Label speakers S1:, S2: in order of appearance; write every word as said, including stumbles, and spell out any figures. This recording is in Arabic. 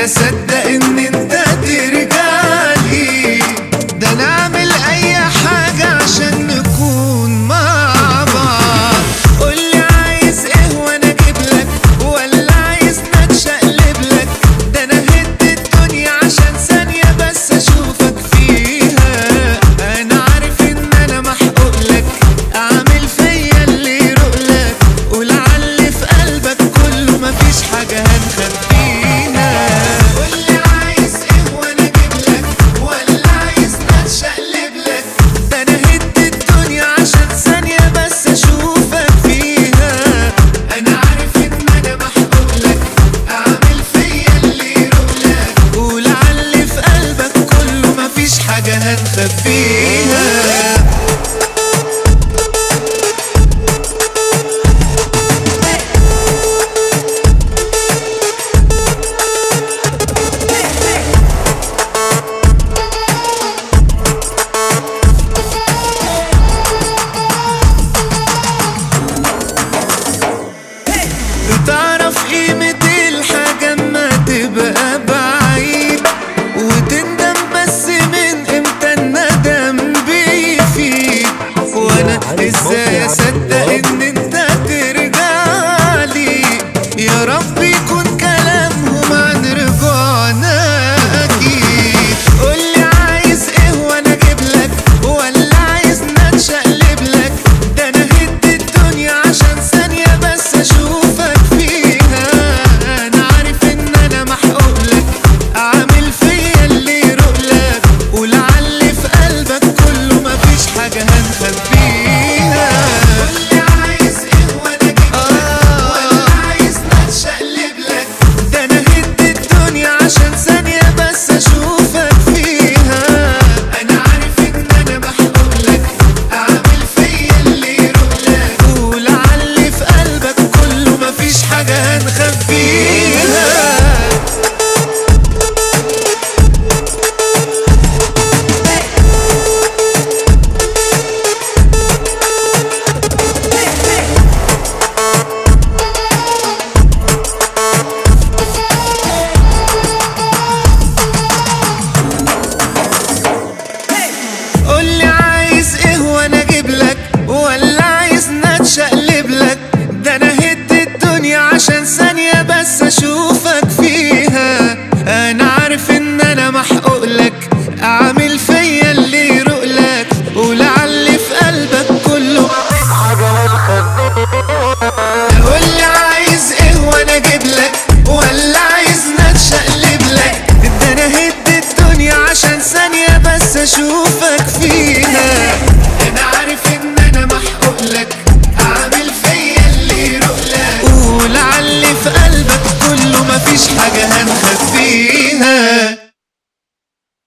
S1: اصدق ان انت ترجعلي؟ ده انا اعمل اي حاجة عشان نكون مع بعض. قولي عايز ايه وانا اجيبلك، ولا عايز نتشقلبلك؟ ده انا هد الدنيا عشان ثانية بس اشوفك فيها. انا عارف ان انا محقوقلك، اعمل فيا اللي يروقلك، ولعل في قلبك كله مفيش حاجة هنخبيها. قولي عايز ايه وانا اجيبلك، ولا عايز نتشقلبلك؟ ده انا هد الدنيا عشان ثانية بس اشوفك فيها. انا عارف ان انا محقوقلك، اعمل فيا اللي يروقلك، ولعل في قلبك كله مفيش حاجة هنخبيها. بتعرف قيمة الحاجة اما تبقى بعيد، وتندم بس من امتى الندم بيفيد. وانا ازاي اصدق ان انت ترجعلي؟ يا رب يكون كلامهم عن رجوعنا اكيد. قولي عايز ايه وانا اجيبلك، ولا عايز نتشقلبلك؟ ده انا هد الدنيا عشان ثانية بس اشوفك فيها. انا عارف ان انا محقوقلك، اعمل فيا اللي يروقلك، ولعل في قلبك كله مفيش حاجة هنخبيها. قولي عايز ايه وانا اجيبلك، ولا عايز نتشقلبلك؟ ده انا هد الدنيا عشان ثانية بس اشوفك فيها. انا عارف ان انا محقوقلك، اعمل فيا اللي يروقلك، ولعل في قلبك كله مفيش حاجة هنخبيها. قولي عايز ايه وانا اجيبلك، ولا عايز نتشقلبلك؟ ده انا هد الدنيا عشان ثانية بس اشوفك فيها. انا عارف ان انا محقوقلك، اعمل فيا اللي يروقلك، ولعل في قلبك كله قولي عايز ايه وانا اجيبلك، ولا عايز نتشقلبلك؟ ده انا هد الدنيا عشان ثانية بس اشوفك فيها. انا عارف ان انا محقوقلك، اعمل فيا اللي يروقلك، ولعل في قلبك كله مفيش حاجة هنخبيها.